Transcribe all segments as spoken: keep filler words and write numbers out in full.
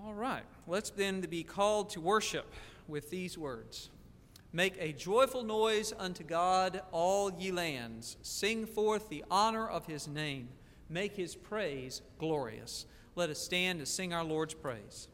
All right, let's then be called to worship with these words. Make a joyful noise unto God, all ye lands. Sing forth the honor of his name. Make his praise glorious. Let us stand to sing our Lord's praise.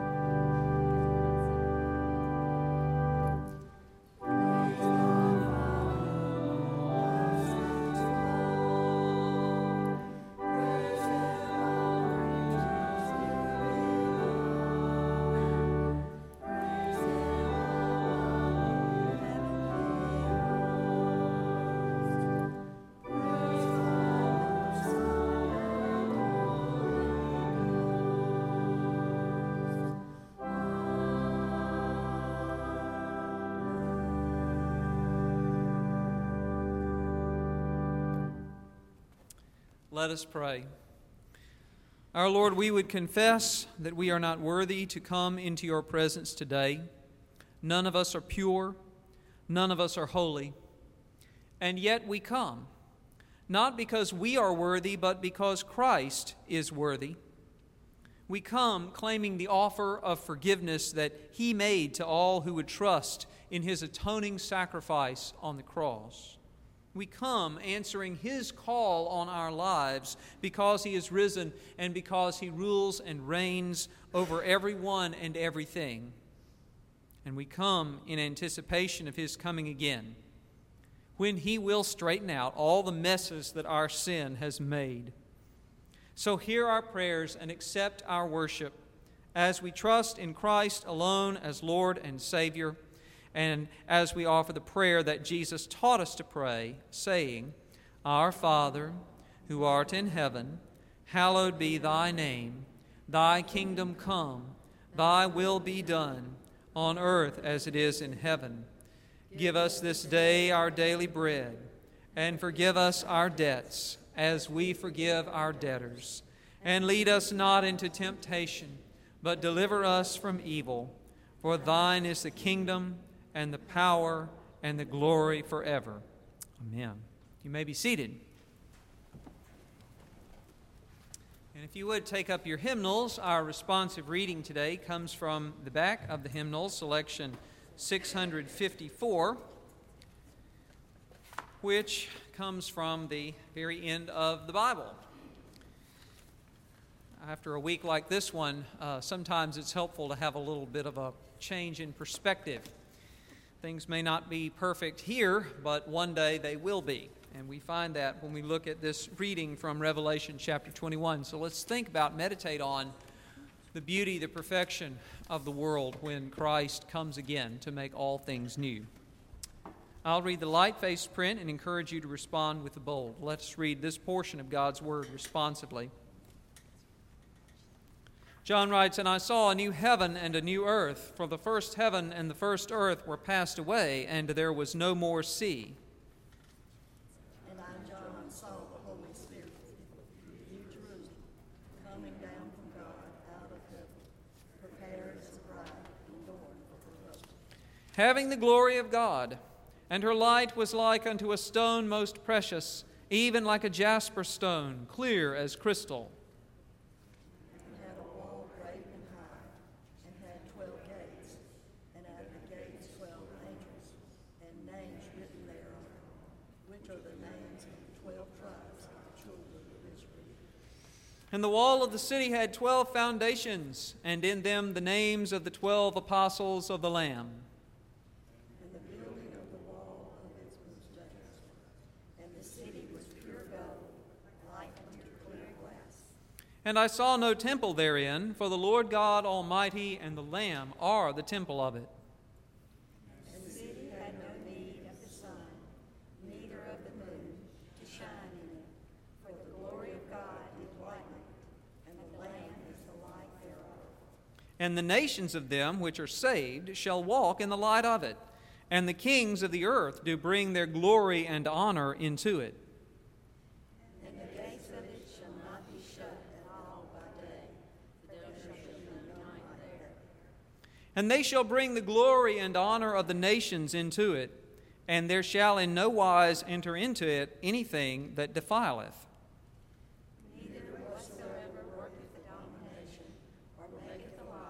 Let us pray. Our Lord, we would confess that we are not worthy to come into your presence today. None of us are pure. None of us are holy. And yet we come, not because we are worthy, but because Christ is worthy. We come claiming the offer of forgiveness that he made to all who would trust in his atoning sacrifice on the cross. We come answering his call on our lives because he is risen and because he rules and reigns over everyone and everything. And we come in anticipation of his coming again, when he will straighten out all the messes that our sin has made. So hear our prayers and accept our worship as we trust in Christ alone as Lord and Savior, and as we offer the prayer that Jesus taught us to pray, saying, Our Father, who art in heaven, hallowed be thy name. Thy kingdom come, thy will be done, on earth as it is in heaven. Give us this day our daily bread, and forgive us our debts, as we forgive our debtors. And lead us not into temptation, but deliver us from evil. For thine is the kingdom, and the power, and the glory forever. Amen. You may be seated. And if you would take up your hymnals, our responsive reading today comes from the back of the hymnal, selection six hundred fifty-four, which comes from the very end of the Bible. After a week like this one, uh, sometimes it's helpful to have a little bit of a change in perspective. Things may not be perfect here, but one day they will be. And we find that when we look at this reading from Revelation chapter twenty-one. So let's think about, meditate on the beauty, the perfection of the world when Christ comes again to make all things new. I'll read the light-faced print and encourage you to respond with the bold. Let's read this portion of God's Word responsively. John writes, And I saw a new heaven and a new earth, for the first heaven and the first earth were passed away, and there was no more sea. And I, John, saw the Holy Spirit, New Jerusalem, coming down from God out of heaven, prepared as a bride adorned for her husband. Having the glory of God, and her light was like unto a stone most precious, even like a jasper stone, clear as crystal. And the wall of the city had twelve foundations, and in them the names of the twelve apostles of the Lamb. And the building of the wall of it was just, and the city was pure gold, like unto clear glass. And I saw no temple therein, for the Lord God Almighty and the Lamb are the temple of it. And the city had no need of the sun, neither of the moon, to shine in it, for the glory of God did lighten it, and the Lamb is the light thereof. And the nations of them which are saved shall walk in the light of it, and the kings of the earth do bring their glory and honor into it. And the gates of it shall not be shut at all by day, but there shall be no night there. And they shall bring the glory and honor of the nations into it, and there shall in no wise enter into it anything that defileth. Neither whatsoever worketh abomination, or maketh a lie,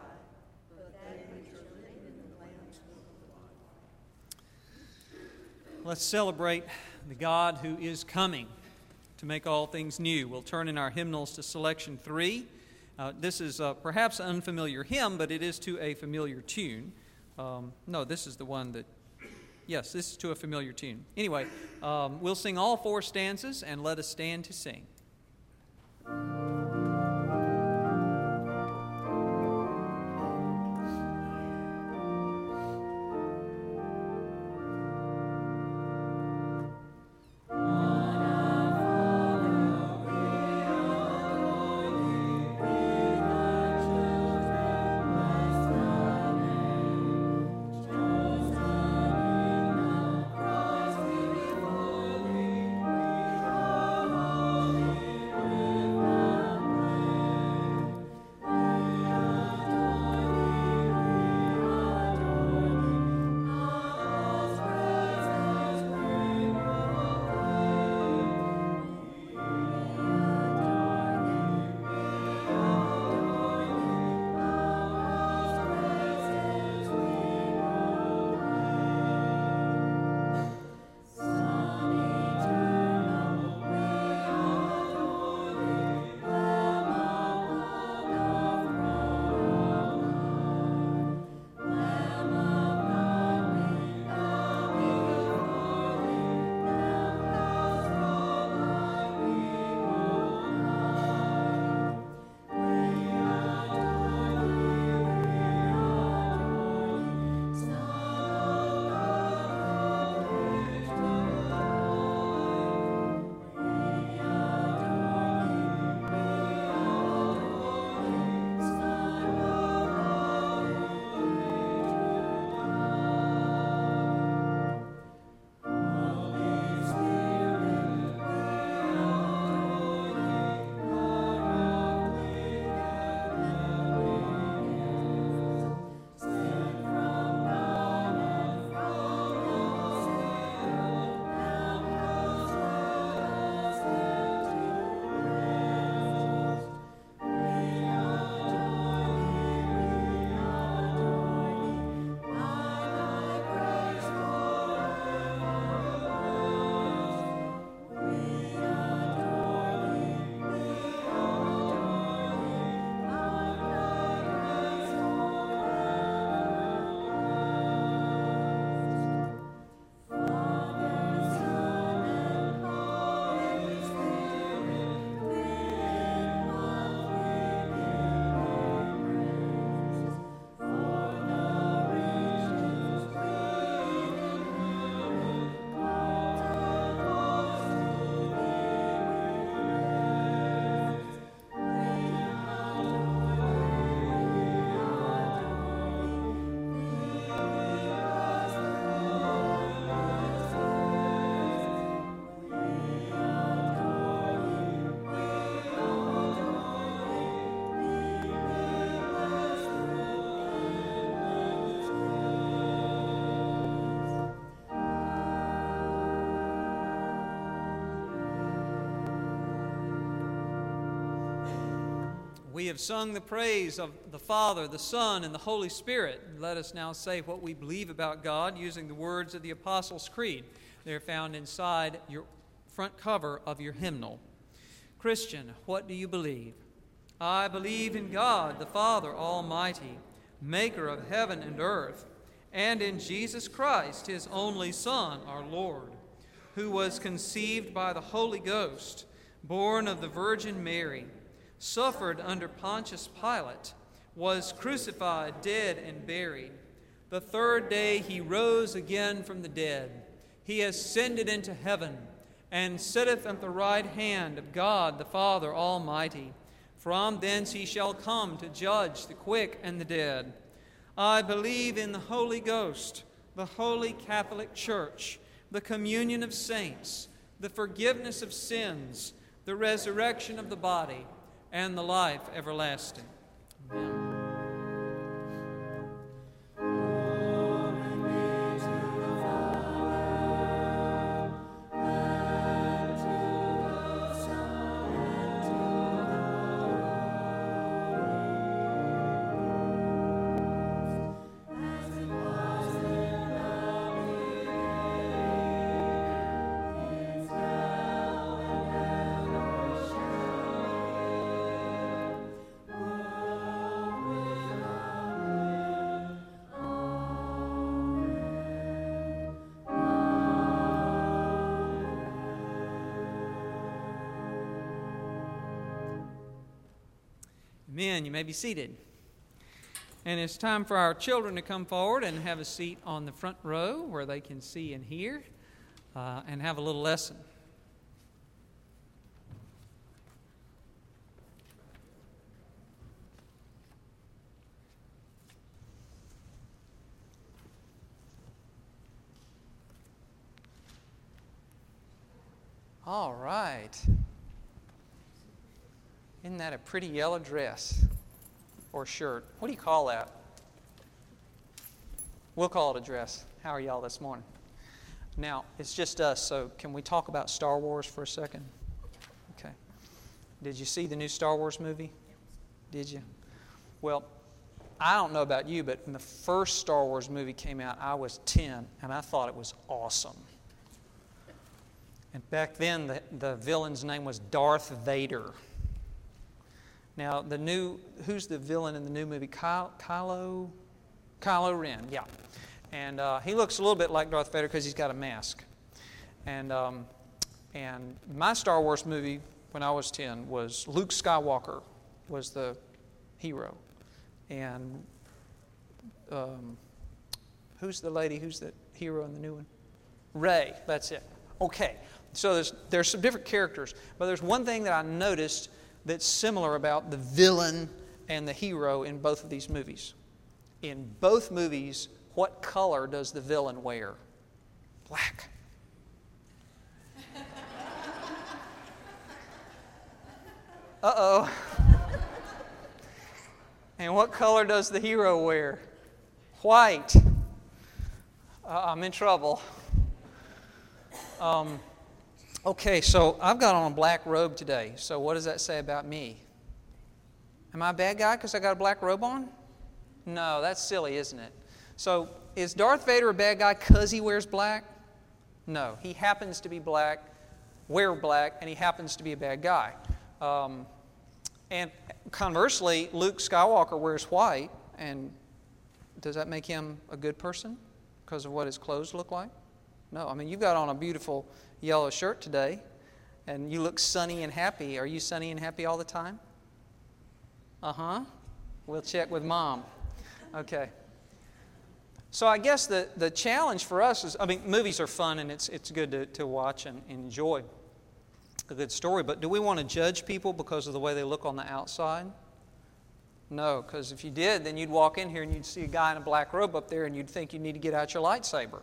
Let's celebrate the God who is coming to make all things new. We'll turn in our hymnals to selection three. Uh, this is uh, perhaps an unfamiliar hymn, but it is to a familiar tune. Um, no, this is the one that, yes, this is to a familiar tune. Anyway, um, we'll sing all four stanzas, and let us stand to sing. We have sung the praise of the Father, the Son, and the Holy Spirit. Let us now say what we believe about God using the words of the Apostles' Creed. They're found inside your front cover of your hymnal. Christian, what do you believe? I believe in God, the Father Almighty, maker of heaven and earth, and in Jesus Christ, his only Son, our Lord, who was conceived by the Holy Ghost, born of the Virgin Mary, suffered under Pontius Pilate, was crucified, dead, and buried. The third day he rose again from the dead. He ascended into heaven, and sitteth at the right hand of God the Father Almighty. From thence he shall come to judge the quick and the dead. I believe in the Holy Ghost, the holy Catholic Church, the communion of saints, the forgiveness of sins, the resurrection of the body, and the life everlasting. Amen. As it was in the beginning, Amen. You may be seated. And it's time for our children to come forward and have a seat on the front row where they can see and hear uh, and have a little lesson. All right. Isn't that a pretty yellow dress or shirt? What do you call that? We'll call it a dress. How are y'all this morning? Now, it's just us, so can we talk about Star Wars for a second? Okay. Did you see the new Star Wars movie? Did you? Well, I don't know about you, but when the first Star Wars movie came out, I was ten, and I thought it was awesome. And back then, the, the villain's name was Darth Vader. Now, the new, who's the villain in the new movie? Kylo, Kylo, Kylo Ren, yeah. And uh, he looks a little bit like Darth Vader because he's got a mask. And, um, and my Star Wars movie, when I was ten, was Luke Skywalker was the hero. And um, who's the lady, who's the hero in the new one? Rey, that's it. Okay. So there's, there's some different characters, but there's one thing that I noticed that's similar about the villain and the hero in both of these movies. In both movies, what color does the villain wear? Black. Uh-oh. And what color does the hero wear? White. Uh, I'm in trouble. Um... Okay, so I've got on a black robe today. So what does that say about me? Am I a bad guy because I got a black robe on? No, that's silly, isn't it? So is Darth Vader a bad guy because he wears black? No, he happens to be black, wear black, and he happens to be a bad guy. Um, and conversely, Luke Skywalker wears white, and does that make him a good person because of what his clothes look like? No, I mean, you've got on a beautiful yellow shirt today, and you look sunny and happy. Are you sunny and happy all the time? Uh-huh. We'll check with Mom. Okay. So I guess the, the challenge for us is, I mean, movies are fun, and it's it's good to, to watch and, and enjoy a good story, but do we want to judge people because of the way they look on the outside? No, because if you did, then you'd walk in here and you'd see a guy in a black robe up there, and you'd think you need to get out your lightsaber.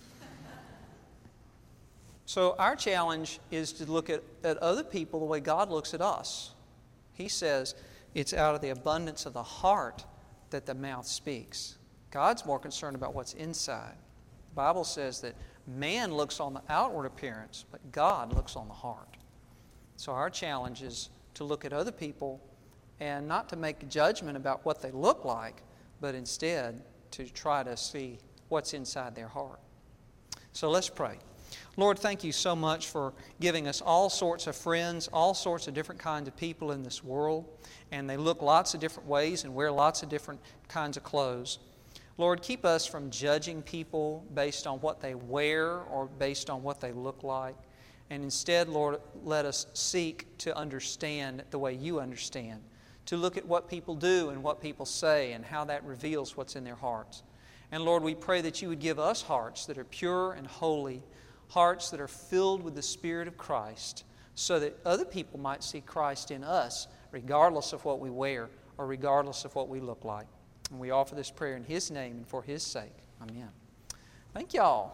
So our challenge is to look at, at other people the way God looks at us. He says it's out of the abundance of the heart that the mouth speaks. God's more concerned about what's inside. The Bible says that man looks on the outward appearance, but God looks on the heart. So our challenge is to look at other people and not to make a judgment about what they look like, but instead to try to see what's inside their heart. So let's pray. Lord, thank you so much for giving us all sorts of friends, all sorts of different kinds of people in this world, and they look lots of different ways and wear lots of different kinds of clothes. Lord, keep us from judging people based on what they wear or based on what they look like, and instead, Lord, let us seek to understand the way you understand, to look at what people do and what people say and how that reveals what's in their hearts. And Lord, we pray that you would give us hearts that are pure and holy, hearts that are filled with the Spirit of Christ, so that other people might see Christ in us, regardless of what we wear or regardless of what we look like. And we offer this prayer in His name and for His sake. Amen. Thank y'all.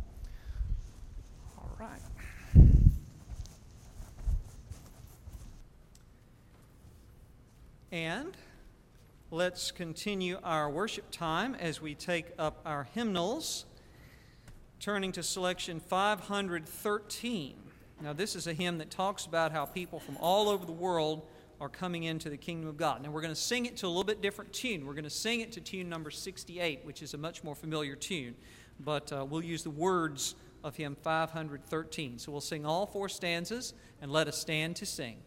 All right. And let's continue our worship time as we take up our hymnals, turning to selection five hundred thirteen. Now, this is a hymn that talks about how people from all over the world are coming into the kingdom of God. Now, we're going to sing it to a little bit different tune. We're going to sing it to tune number sixty-eight, which is a much more familiar tune. But uh, we'll use the words of hymn five hundred thirteen. So we'll sing all four stanzas, and let us stand to sing.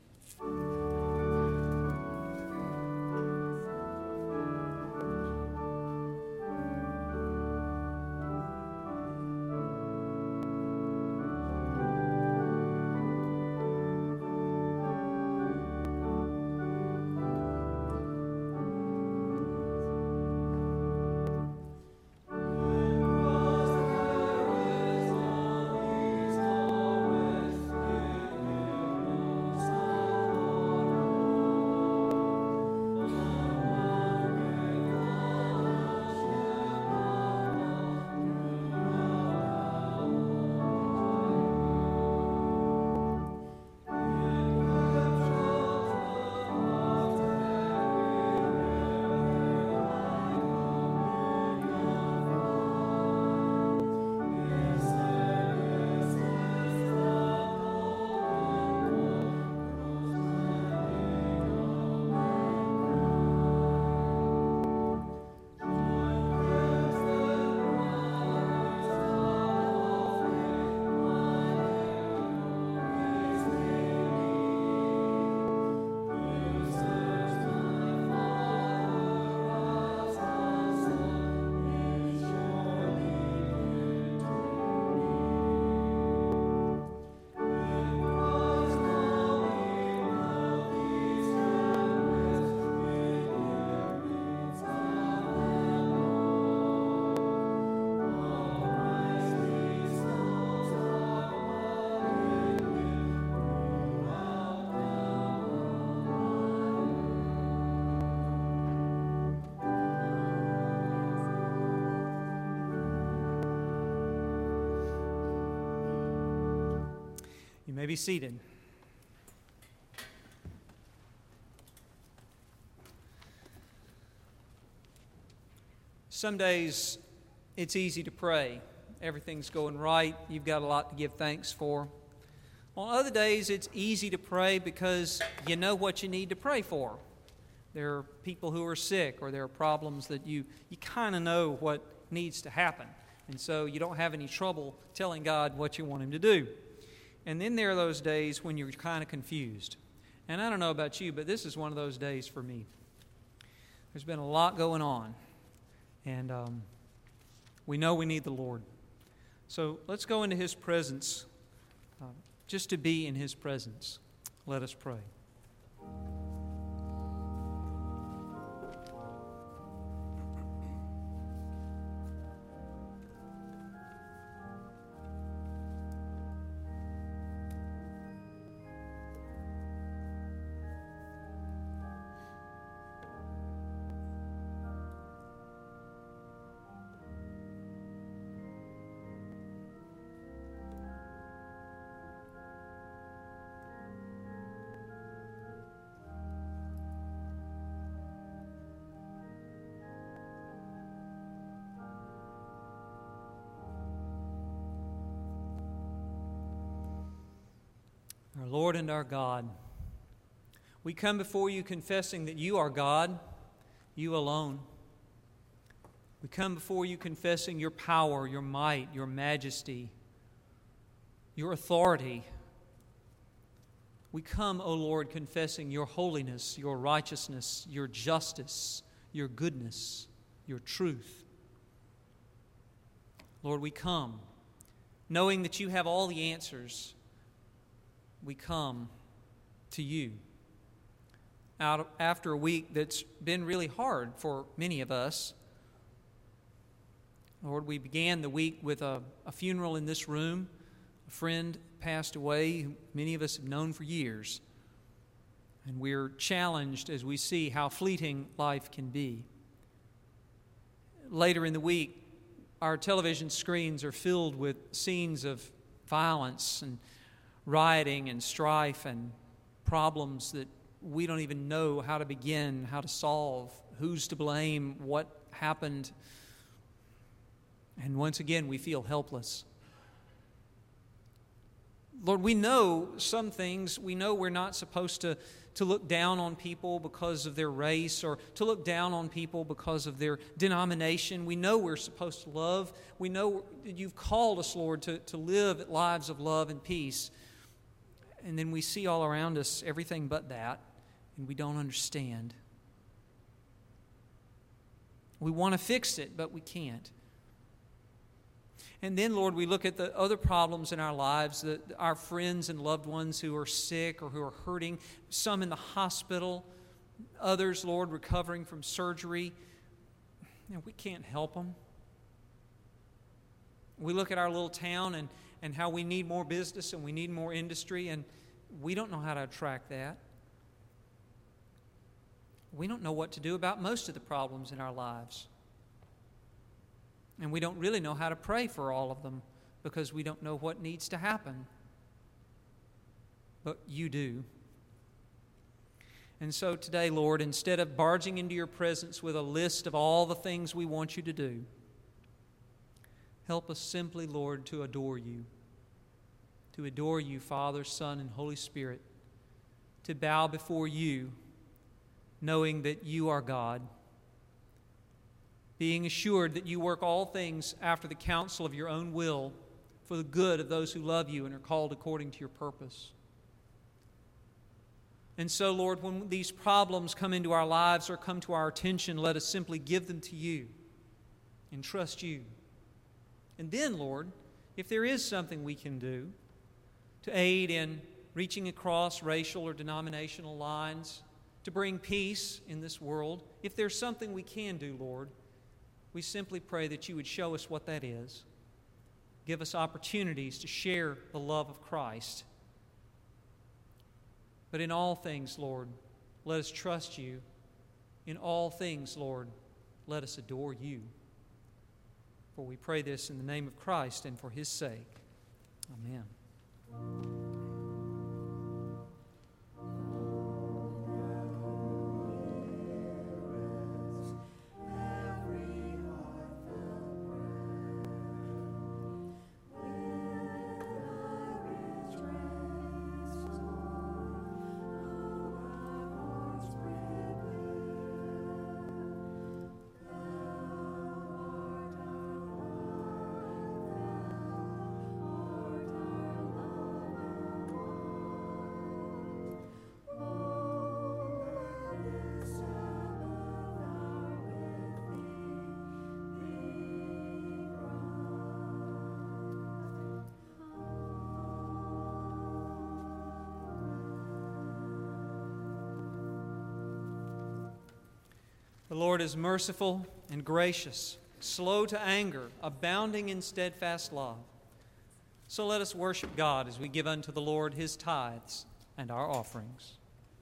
may be seated. Some days it's easy to pray. Everything's going right. You've got a lot to give thanks for. On other days it's easy to pray because you know what you need to pray for. There are people who are sick, or there are problems that you, you kind of know what needs to happen. And so you don't have any trouble telling God what you want Him to do. And then there are those days when you're kind of confused. And I don't know about you, but this is one of those days for me. There's been a lot going on. And um, we know we need the Lord. So let's go into His presence, uh, just to be in His presence. Let us pray. Our Lord and our God, we come before you confessing that you are God, you alone. We come before you confessing your power, your might, your majesty, your authority. We come, O Lord, confessing your holiness, your righteousness, your justice, your goodness, your truth. Lord, we come knowing that you have all the answers. We come to you out after a week that's been really hard for many of us. Lord, we began the week with a, a funeral in this room. A friend passed away who many of us have known for years. And we're challenged as we see how fleeting life can be. Later in the week, our television screens are filled with scenes of violence and rioting and strife and problems that we don't even know how to begin, how to solve, who's to blame, what happened. And once again, we feel helpless. Lord, we know some things. We know we're not supposed to, to look down on people because of their race or to look down on people because of their denomination. We know we're supposed to love. We know that you've called us, Lord, to, to live lives of love and peace. And then we see all around us everything but that, and we don't understand. We want to fix it, but we can't. And then, Lord, we look at the other problems in our lives, the, our friends and loved ones who are sick or who are hurting, some in the hospital, others, Lord, recovering from surgery, and we can't help them. We look at our little town and and how we need more business and we need more industry, and we don't know how to attract that. We don't know what to do about most of the problems in our lives. And we don't really know how to pray for all of them because we don't know what needs to happen. But you do. And so today, Lord, instead of barging into your presence with a list of all the things we want you to do, help us simply, Lord, to adore you. To adore you, Father, Son, and Holy Spirit. To bow before you, knowing that you are God. Being assured that you work all things after the counsel of your own will for the good of those who love you and are called according to your purpose. And so, Lord, when these problems come into our lives or come to our attention, let us simply give them to you and trust you. And then, Lord, if there is something we can do to aid in reaching across racial or denominational lines, to bring peace in this world, if there's something we can do, Lord, we simply pray that you would show us what that is. Give us opportunities to share the love of Christ. But in all things, Lord, let us trust you. In all things, Lord, let us adore you. For we pray this in the name of Christ and for his sake. Amen. The Lord is merciful and gracious, slow to anger, abounding in steadfast love. So let us worship God as we give unto the Lord His tithes and our offerings.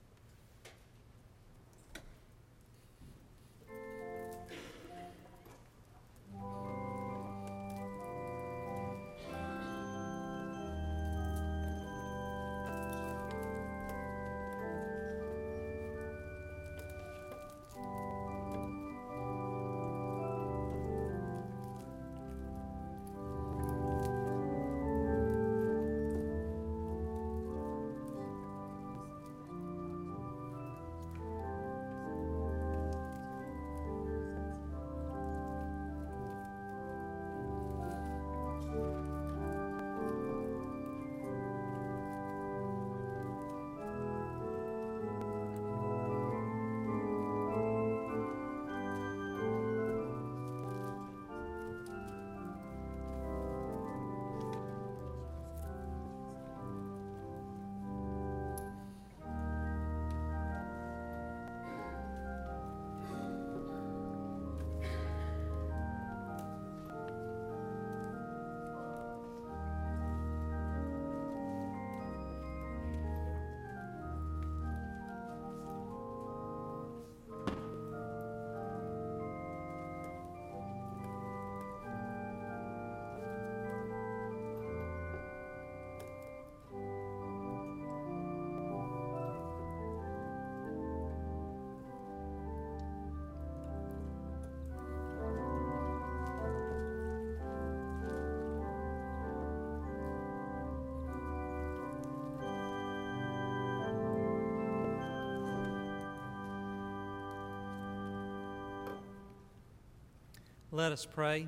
Let us pray.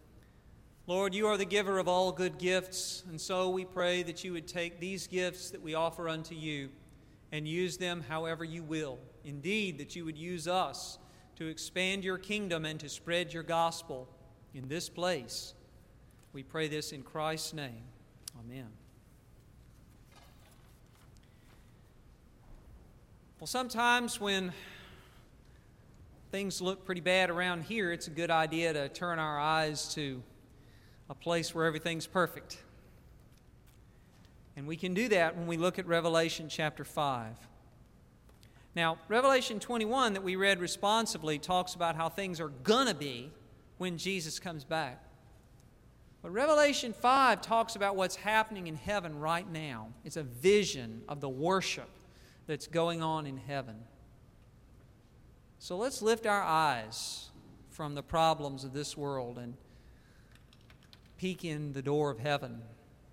Lord, you are the giver of all good gifts, and so we pray that you would take these gifts that we offer unto you and use them however you will. Indeed, that you would use us to expand your kingdom and to spread your gospel in this place. We pray this in Christ's name. Amen. Well, sometimes when things look pretty bad around here, it's a good idea to turn our eyes to a place where everything's perfect. And we can do that when we look at Revelation chapter five. Now, Revelation twenty-one that we read responsively talks about how things are going to be when Jesus comes back. But Revelation five talks about what's happening in heaven right now. It's a vision of the worship that's going on in heaven. So let's lift our eyes from the problems of this world and peek in the door of heaven.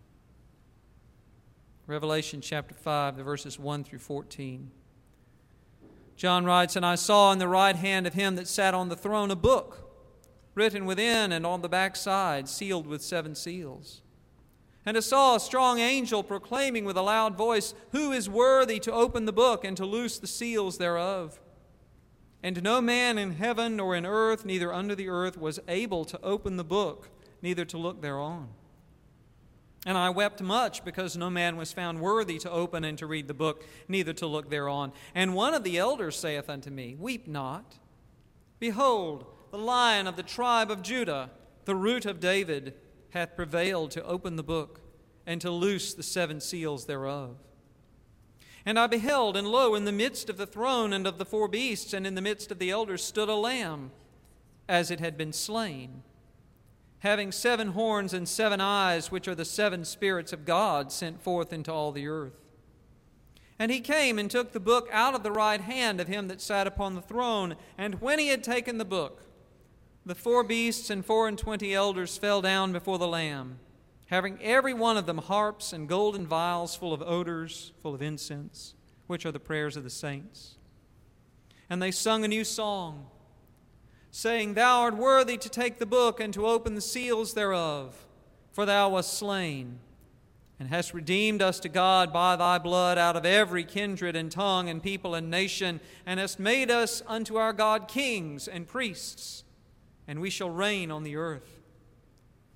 Revelation chapter five, the verses one through fourteen. John writes, "And I saw in the right hand of him that sat on the throne a book, written within and on the backside, sealed with seven seals. And I saw a strong angel proclaiming with a loud voice, Who is worthy to open the book and to loose the seals thereof? And no man in heaven nor in earth, neither under the earth, was able to open the book, neither to look thereon. And I wept much, because no man was found worthy to open and to read the book, neither to look thereon. And one of the elders saith unto me, Weep not. Behold, the Lion of the tribe of Judah, the root of David, hath prevailed to open the book and to loose the seven seals thereof. And I beheld, and lo, in the midst of the throne and of the four beasts, and in the midst of the elders, stood a lamb, as it had been slain, having seven horns and seven eyes, which are the seven spirits of God sent forth into all the earth. And he came and took the book out of the right hand of him that sat upon the throne. And when he had taken the book, the four beasts and four and twenty elders fell down before the Lamb, having every one of them harps and golden vials full of odors, full of incense, which are the prayers of the saints. And they sung a new song, saying, Thou art worthy to take the book and to open the seals thereof, for thou wast slain, and hast redeemed us to God by thy blood out of every kindred and tongue and people and nation, and hast made us unto our God kings and priests, and we shall reign on the earth.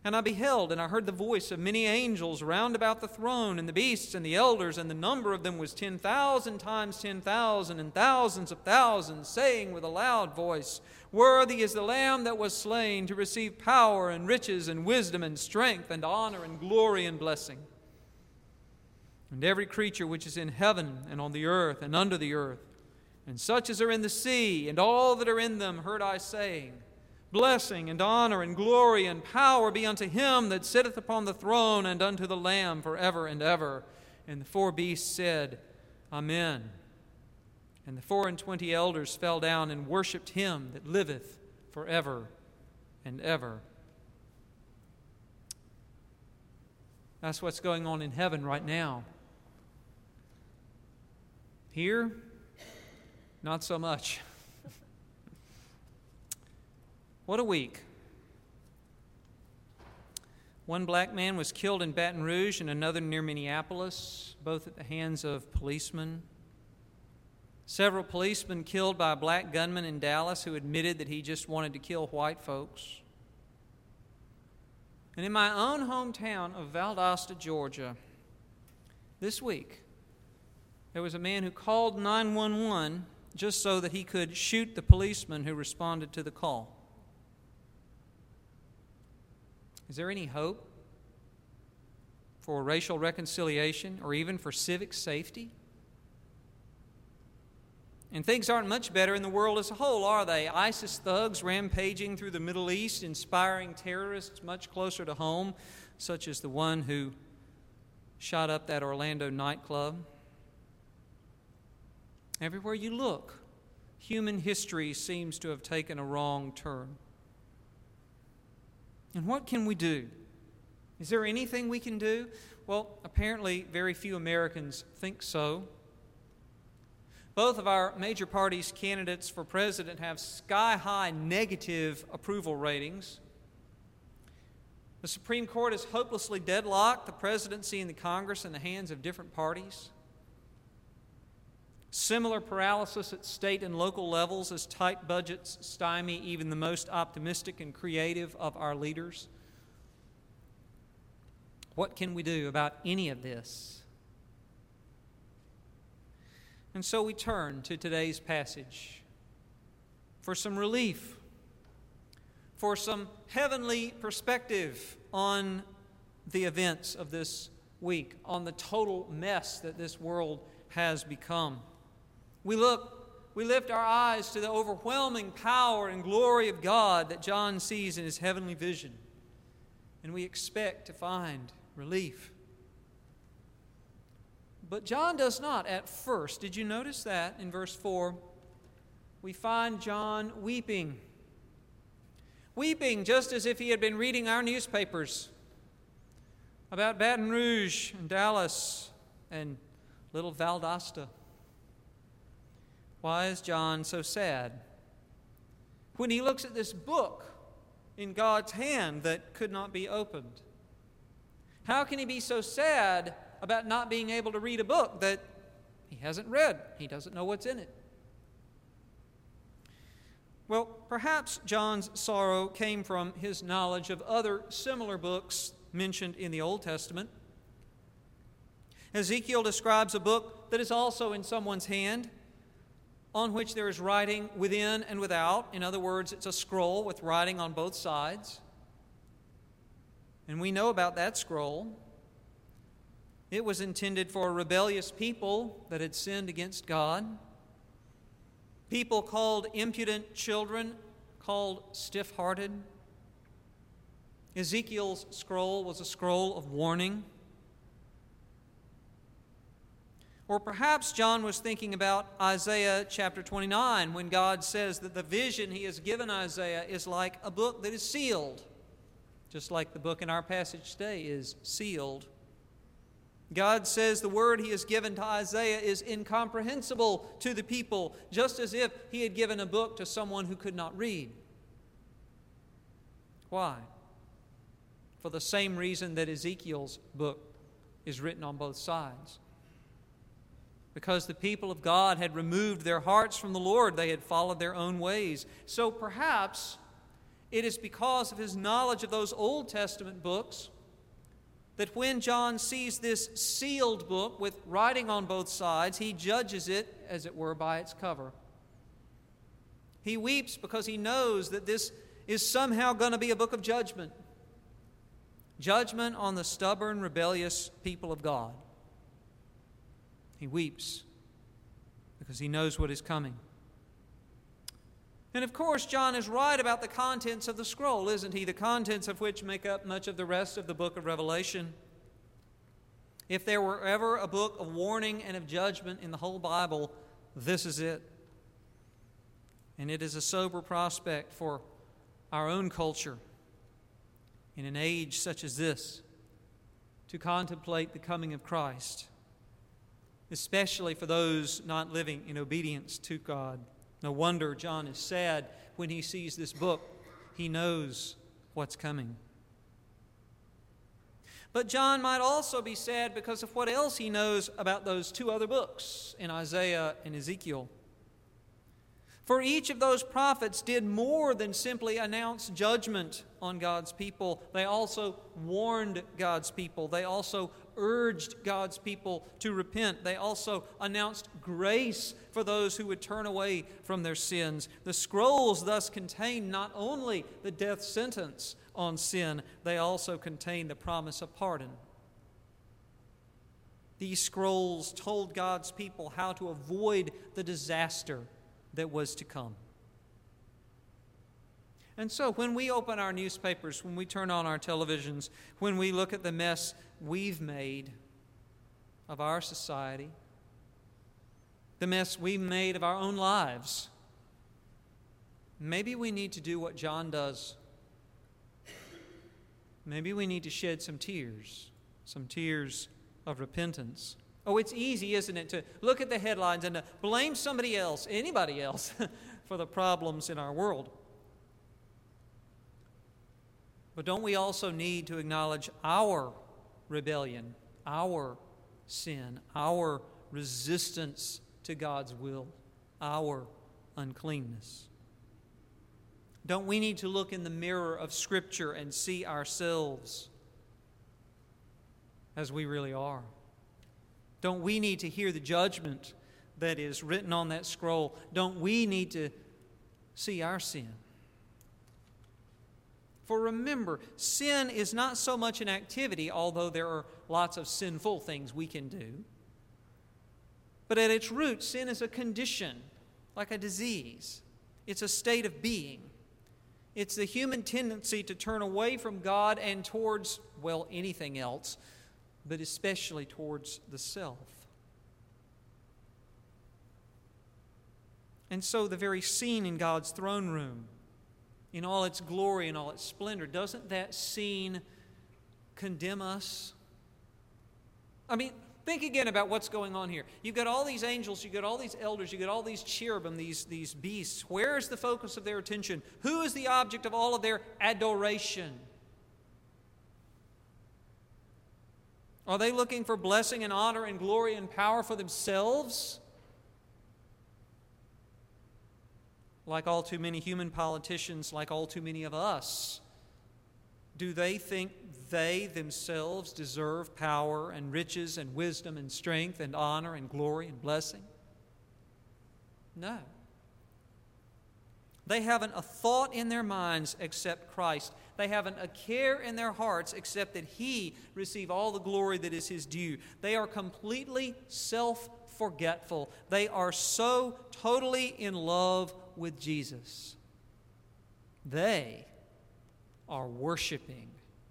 And I beheld, and I heard the voice of many angels round about the throne, and the beasts, and the elders, and the number of them was ten thousand times ten thousand, and thousands of thousands, saying with a loud voice, Worthy is the Lamb that was slain to receive power, and riches, and wisdom, and strength, and honor, and glory, and blessing. And every creature which is in heaven, and on the earth, and under the earth, and such as are in the sea, and all that are in them, heard I saying, Blessing and honor and glory and power be unto him that sitteth upon the throne and unto the Lamb forever and ever. And the four beasts said, Amen. And the four and twenty elders fell down and worshipped him that liveth forever and ever. That's what's going on in heaven right now. Here, not so much. What a week. One black man was killed in Baton Rouge and another near Minneapolis, both at the hands of policemen. Several policemen killed by a black gunman in Dallas who admitted that he just wanted to kill white folks. And in my own hometown of Valdosta, Georgia, this week, there was a man who called nine one one just so that he could shoot the policeman who responded to the call. Is there any hope for racial reconciliation or even for civic safety? And things aren't much better in the world as a whole, are they? ISIS thugs rampaging through the Middle East, inspiring terrorists much closer to home, such as the one who shot up that Orlando nightclub. Everywhere you look, human history seems to have taken a wrong turn. And what can we do? Is there anything we can do? Well, apparently very few Americans think so. Both of our major parties' candidates for president have sky-high negative approval ratings. The Supreme Court has hopelessly deadlocked the presidency and the Congress in the hands of different parties. Similar paralysis at state and local levels as tight budgets stymie even the most optimistic and creative of our leaders. What can we do about any of this? And so we turn to today's passage for some relief, for some heavenly perspective on the events of this week, on the total mess that this world has become. We look, we lift our eyes to the overwhelming power and glory of God that John sees in his heavenly vision, and we expect to find relief. But John does not at first. Did you notice that in verse four? We find John weeping. Weeping just as if he had been reading our newspapers about Baton Rouge and Dallas and little Valdosta. Why is John so sad? When he looks at this book in God's hand that could not be opened, how can he be so sad about not being able to read a book that he hasn't read? He doesn't know what's in it. Well, perhaps John's sorrow came from his knowledge of other similar books mentioned in the Old Testament. Ezekiel describes a book that is also in someone's hand, on which there is writing within and without. In other words, it's a scroll with writing on both sides. And we know about that scroll. It was intended for a rebellious people that had sinned against God. People called impudent children, called stiff-hearted. Ezekiel's scroll was a scroll of warning. Or perhaps John was thinking about Isaiah chapter twenty-nine, when God says that the vision he has given Isaiah is like a book that is sealed, just like the book in our passage today is sealed. God says the word he has given to Isaiah is incomprehensible to the people, just as if he had given a book to someone who could not read. Why? For the same reason that Ezekiel's book is written on both sides. Because the people of God had removed their hearts from the Lord. They had followed their own ways. So perhaps It is because of his knowledge of those Old Testament books that when John sees this sealed book with writing on both sides, he judges it, as it were, by its cover. He weeps because he knows that this is somehow going to be a book of judgment. Judgment on the stubborn, rebellious people of God. He weeps because he knows what is coming. And of course, John is right about the contents of the scroll, isn't he? The contents of which make up much of the rest of the book of Revelation. If there were ever a book of warning and of judgment in the whole Bible, this is it. And it is a sober prospect for our own culture in an age such as this to contemplate the coming of Christ, especially for those not living in obedience to God. No wonder John is sad when he sees this book. He knows what's coming. But John might also be sad because of what else he knows about those two other books in Isaiah and Ezekiel. For each of those prophets did more than simply announce judgment on God's people. They also warned God's people. They also urged God's people to repent. They also announced grace for those who would turn away from their sins. The scrolls thus contain not only the death sentence on sin, they also contain the promise of pardon. These scrolls told God's people how to avoid the disaster that was to come. And so when we open our newspapers, when we turn on our televisions, when we look at the mess we've made of our society, the mess we've made of our own lives, maybe we need to do what John does. Maybe we need to shed some tears, some tears of repentance. Oh, it's easy, isn't it, to look at the headlines and to blame somebody else, anybody else, for the problems in our world. But don't we also need to acknowledge our rebellion, our sin, our resistance to God's will, our uncleanness? Don't we need to look in the mirror of Scripture and see ourselves as we really are? Don't we need to hear the judgment that is written on that scroll? Don't we need to see our sin? For remember, sin is not so much an activity, although there are lots of sinful things we can do. But at its root, sin is a condition, like a disease. It's a state of being. It's the human tendency to turn away from God and towards, well, anything else, but especially towards the self. And so the very scene in God's throne room, in all its glory and all its splendor, doesn't that scene condemn us? I mean, think again about what's going on here. You've got all these angels, you've got all these elders, you've got all these cherubim, these, these beasts. Where is the focus of their attention? Who is the object of all of their adoration? Are they looking for blessing and honor and glory and power for themselves? Like all too many human politicians, like all too many of us, do they think they themselves deserve power and riches and wisdom and strength and honor and glory and blessing? No. They haven't a thought in their minds except Christ. They haven't a care in their hearts except that He receive all the glory that is His due. They are completely self-forgetful. They are so totally in love with Jesus. They are worshiping.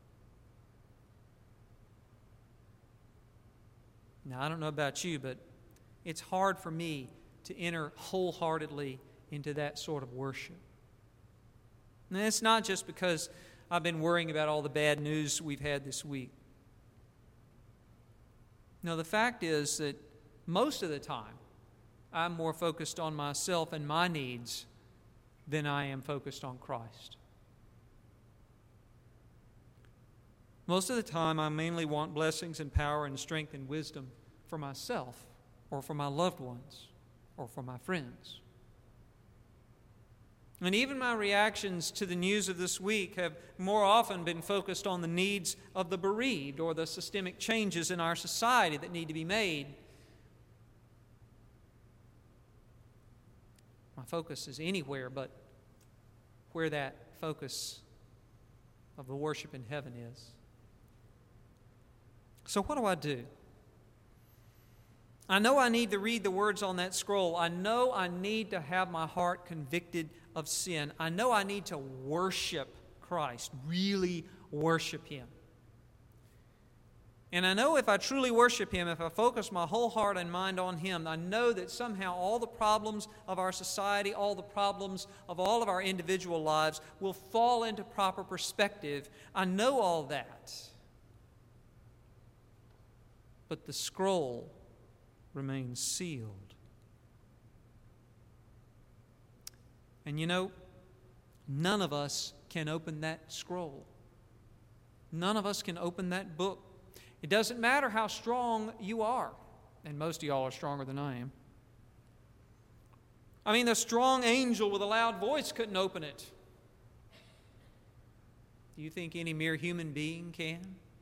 Now, I don't know about you, but it's hard for me to enter wholeheartedly into that sort of worship. And it's not just because I've been worrying about all the bad news we've had this week. No, the fact is that most of the time, I'm more focused on myself and my needs than I am focused on Christ. Most of the time, I mainly want blessings and power and strength and wisdom for myself or for my loved ones or for my friends. And even my reactions to the news of this week have more often been focused on the needs of the bereaved or the systemic changes in our society that need to be made. My focus is anywhere but where that focus of the worship in heaven is. So what do I do? I know I need to read the words on that scroll. I know I need to have my heart convicted of sin. I know I need to worship Christ, really worship Him. And I know if I truly worship Him, if I focus my whole heart and mind on Him, I know that somehow all the problems of our society, all the problems of all of our individual lives will fall into proper perspective. I know all that. But the scroll remains sealed. And you know, none of us can open that scroll. None of us can open that book. It doesn't matter how strong you are, and most of y'all are stronger than I am. I mean, the strong angel with a loud voice couldn't open it. Do you think any mere human being can?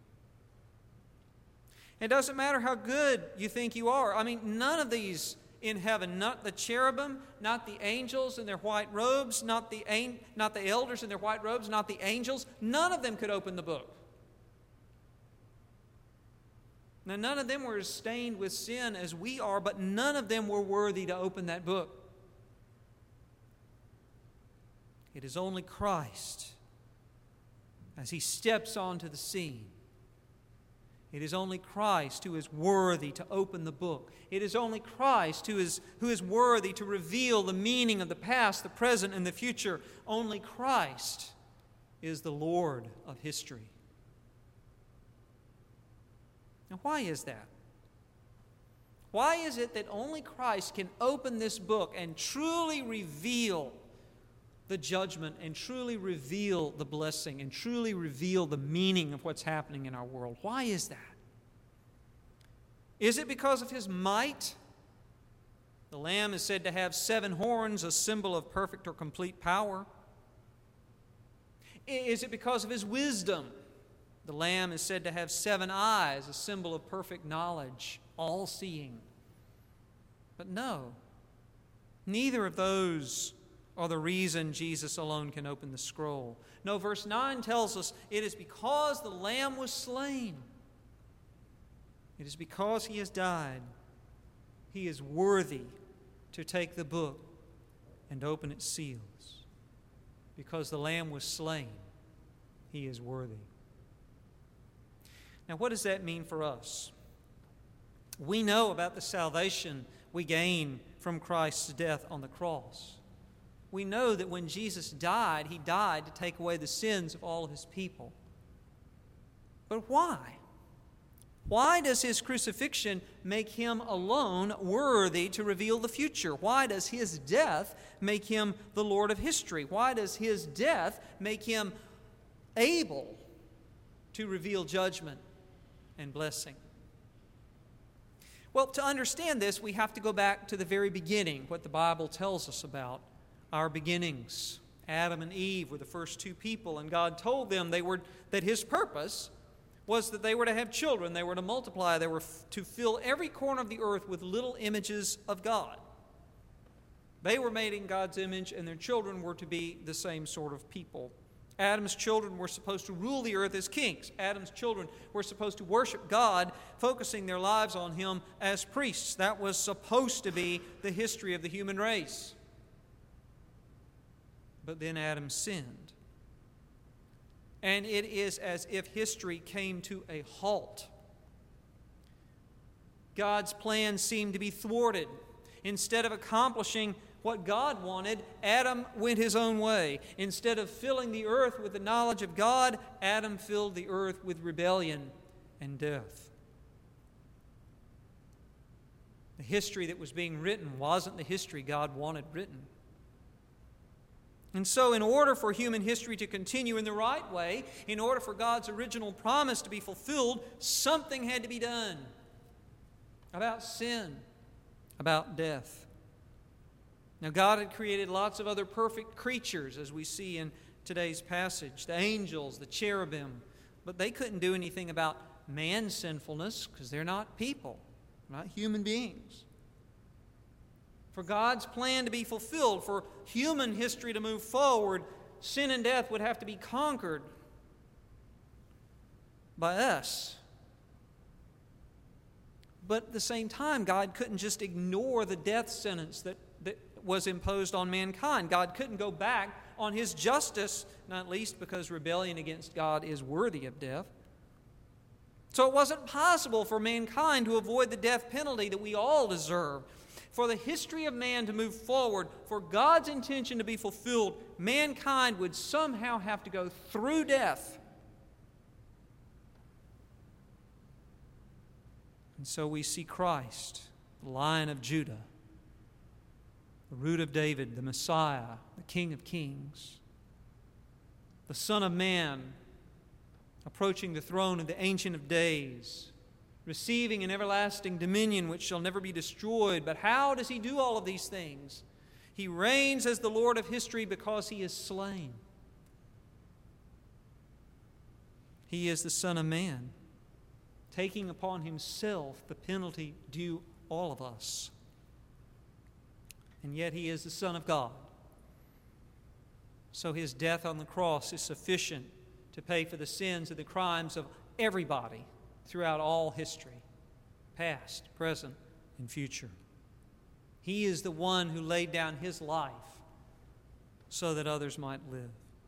It doesn't matter how good you think you are. I mean, none of these in heaven, not the cherubim, not the angels in their white robes, not the, not the elders in their white robes, not the angels, none of them could open the book. Now, none of them were as stained with sin as we are, but none of them were worthy to open that book. It is only Christ, as He steps onto the scene. It is only Christ who is worthy to open the book. It is only Christ who is, who is worthy to reveal the meaning of the past, the present, and the future. Only Christ is the Lord of history. Now, why is that? Why is it that only Christ can open this book and truly reveal the judgment and truly reveal the blessing and truly reveal the meaning of what's happening in our world? Why is that? Is it because of His might? The Lamb is said to have seven horns, a symbol of perfect or complete power. Is it because of His wisdom? The Lamb is said to have seven eyes, a symbol of perfect knowledge, all-seeing. But no, neither of those are the reason Jesus alone can open the scroll. No, verse nine tells us it is because the Lamb was slain. It is because He has died. He is worthy to take the book and open its seals. Because the Lamb was slain, He is worthy. Now, what does that mean for us? We know about the salvation we gain from Christ's death on the cross. We know that when Jesus died, He died to take away the sins of all of His people. But why? Why does His crucifixion make Him alone worthy to reveal the future? Why does His death make Him the Lord of history? Why does His death make Him able to reveal judgment and blessing? Well, to understand this, we have to go back to the very beginning, what the Bible tells us about our beginnings. Adam and Eve were the first two people, and God told them they were that His purpose was that they were to have children, they were to multiply, they were f- to fill every corner of the earth with little images of God. They were made in God's image, and their children were to be the same sort of people. Adam's children were supposed to rule the earth as kings. Adam's children were supposed to worship God, focusing their lives on Him as priests. That was supposed to be the history of the human race. But then Adam sinned. And it is as if history came to a halt. God's plan seemed to be thwarted. Instead of accomplishing what God wanted, Adam went his own way. Instead of filling the earth with the knowledge of God, Adam filled the earth with rebellion and death. The history that was being written wasn't the history God wanted written. And so, in order for human history to continue in the right way, in order for God's original promise to be fulfilled, something had to be done about sin, about death. Now, God had created lots of other perfect creatures, as we see in today's passage, the angels, the cherubim, but they couldn't do anything about man's sinfulness because they're not people, not human beings. For God's plan to be fulfilled, for human history to move forward, sin and death would have to be conquered by us. But at the same time, God couldn't just ignore the death sentence that, that was imposed on mankind. God couldn't go back on His justice, not least because rebellion against God is worthy of death. So it wasn't possible for mankind to avoid the death penalty that we all deserve. For the history of man to move forward, for God's intention to be fulfilled, mankind would somehow have to go through death. And so we see Christ, the Lion of Judah, the root of David, the Messiah, the King of Kings, the Son of Man, approaching the throne of the Ancient of Days, receiving an everlasting dominion which shall never be destroyed. But how does He do all of these things? He reigns as the Lord of history because He is slain. He is the Son of Man, taking upon Himself the penalty due all of us. And yet He is the Son of God. So His death on the cross is sufficient to pay for the sins and the crimes of everybody throughout all history, past, present, and future. He is the one who laid down His life so that others might live.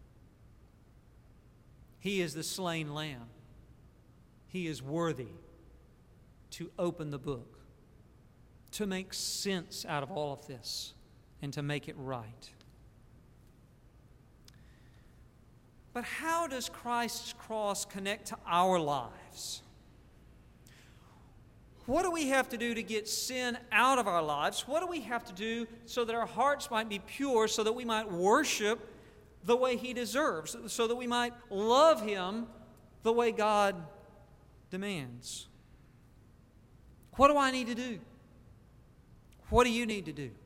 He is the slain Lamb. He is worthy to open the book, to make sense out of all of this, and to make it right. But how does Christ's cross connect to our lives? What do we have to do to get sin out of our lives? What do we have to do so that our hearts might be pure, so that we might worship the way He deserves, so that we might love Him the way God demands? What do I need to do? What do you need to do?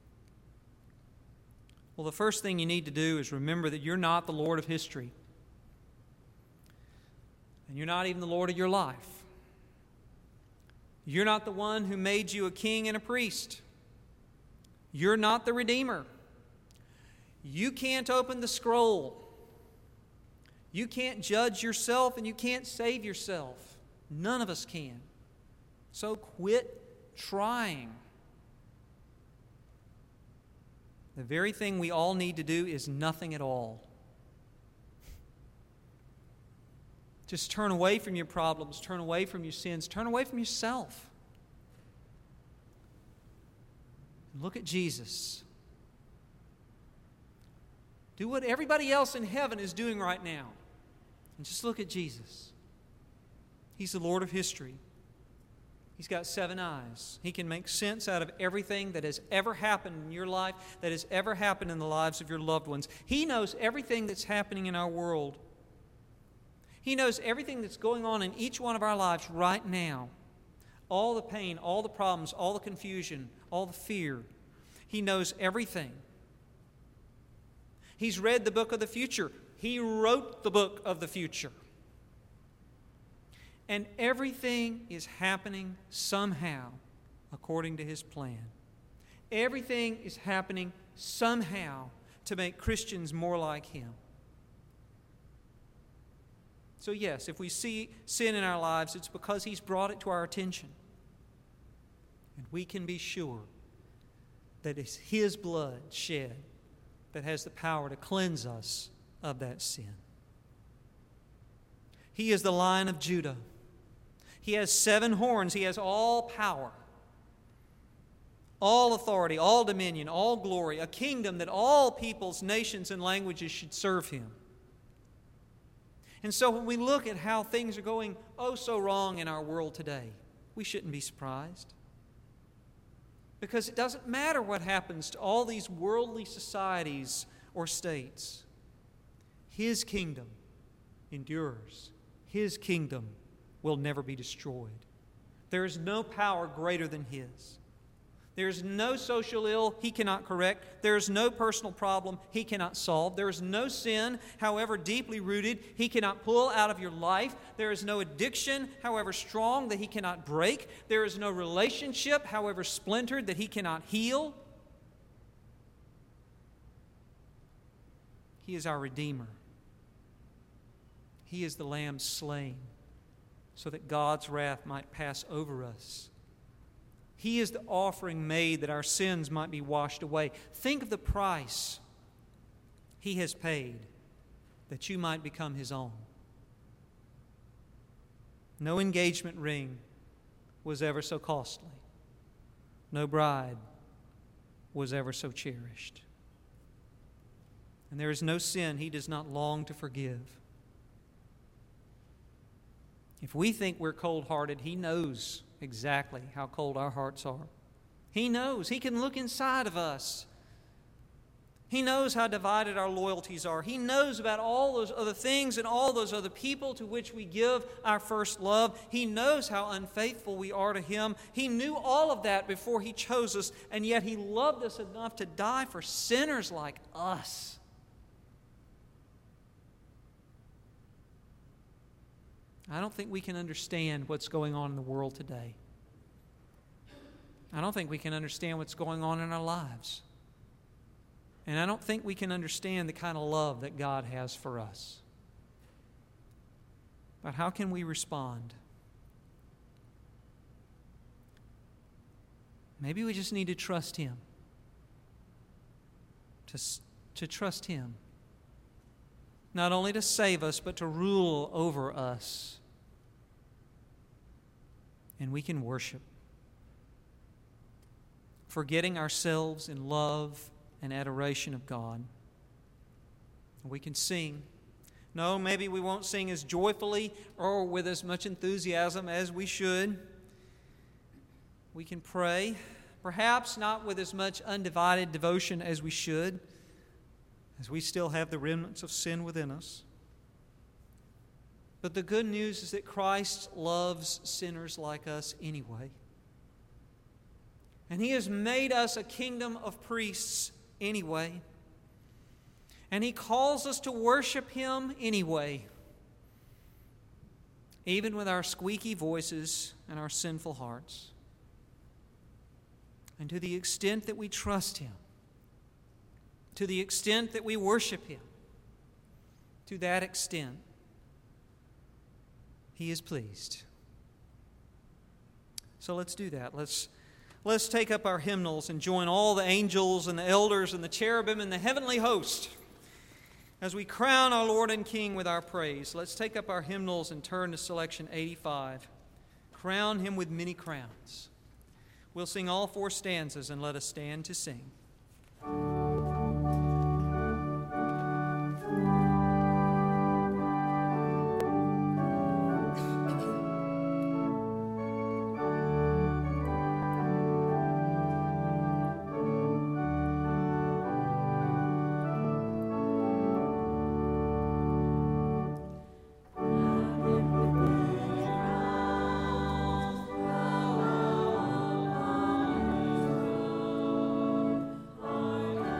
Well, the first thing you need to do is remember that you're not the Lord of history. And you're not even the Lord of your life. You're not the one who made you a king and a priest. You're not the Redeemer. You can't open the scroll. You can't judge yourself and you can't save yourself. None of us can. So quit trying. The very thing we all need to do is nothing at all. Just turn away from your problems, turn away from your sins, turn away from yourself. Look at Jesus. Do what everybody else in heaven is doing right now. And just look at Jesus. He's the Lord of history. He's got seven eyes. He can make sense out of everything that has ever happened in your life, that has ever happened in the lives of your loved ones. He knows everything that's happening in our world. He knows everything that's going on in each one of our lives right now. All the pain, all the problems, all the confusion, all the fear. He knows everything. He's read the book of the future. He wrote the book of the future. And everything is happening somehow according to His plan. Everything is happening somehow to make Christians more like Him. So yes, if we see sin in our lives, it's because He's brought it to our attention. And we can be sure that it's His blood shed that has the power to cleanse us of that sin. He is the Lion of Judah. He has seven horns. He has all power, all authority, all dominion, all glory, a kingdom that all peoples, nations, and languages should serve Him. And so when we look at how things are going oh so wrong in our world today, we shouldn't be surprised. Because it doesn't matter what happens to all these worldly societies or states. His kingdom endures. His kingdom will never be destroyed. There is no power greater than His. There's no social ill He cannot correct. There's no personal problem He cannot solve. There is no sin, however deeply rooted, He cannot pull out of your life. There is no addiction, however strong, that He cannot break. There is no relationship, however splintered, that He cannot heal. He is our Redeemer. He is the Lamb slain so that God's wrath might pass over us. He is the offering made that our sins might be washed away. Think of the price He has paid that you might become His own. No engagement ring was ever so costly. No bride was ever so cherished. And there is no sin He does not long to forgive. If we think we're cold-hearted, He knows exactly how cold our hearts are. He knows. He can look inside of us. He knows how divided our loyalties are. He knows about all those other things and all those other people to which we give our first love. He knows how unfaithful we are to Him. He knew all of that before He chose us, and yet He loved us enough to die for sinners like us. I don't think we can understand what's going on in the world today. I don't think we can understand what's going on in our lives. And I don't think we can understand the kind of love that God has for us. But how can we respond? Maybe we just need to trust Him. To, to trust Him. Not only to save us, but to rule over us. And we can worship, forgetting ourselves in love and adoration of God. We can sing. No, maybe we won't sing as joyfully or with as much enthusiasm as we should. We can pray, perhaps not with as much undivided devotion as we should, as we still have the remnants of sin within us. But the good news is that Christ loves sinners like us anyway. And He has made us a kingdom of priests anyway. And He calls us to worship Him anyway, even with our squeaky voices and our sinful hearts. And to the extent that we trust Him, to the extent that we worship Him, to that extent, He is pleased. So let's do that. Let's, let's take up our hymnals and join all the angels and the elders and the cherubim and the heavenly host as we crown our Lord and King with our praise. Let's take up our hymnals and turn to selection eighty-five. Crown Him with many crowns. We'll sing all four stanzas, and let us stand to sing. Lord,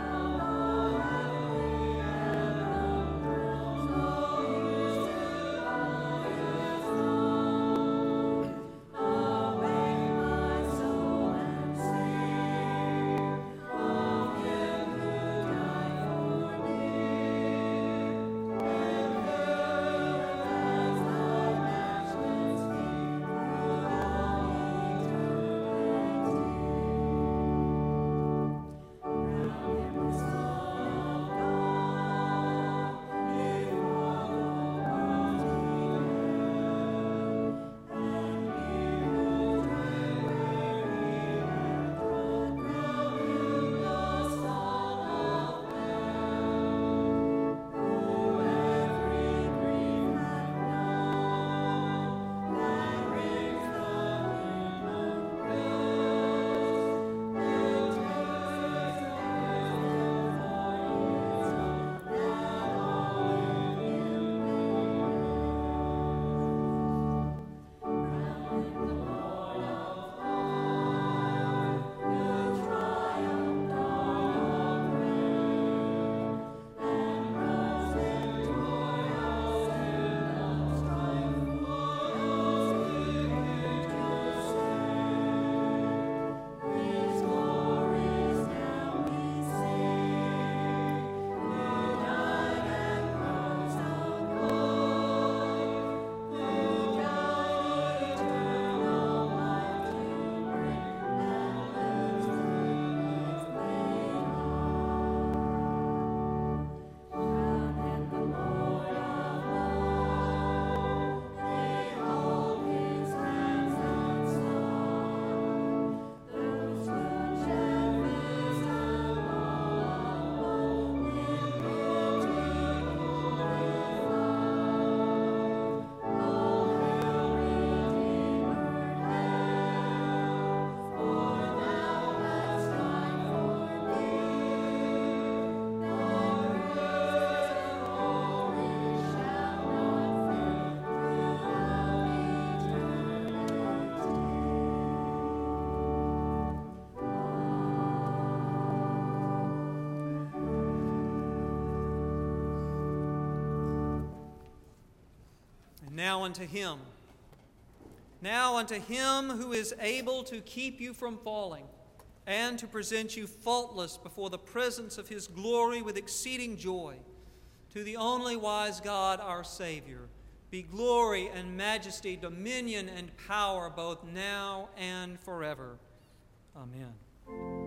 Now unto him, now unto him who is able to keep you from falling and to present you faultless before the presence of his glory with exceeding joy, to the only wise God, our Savior, be glory and majesty, dominion and power, both now and forever. Amen.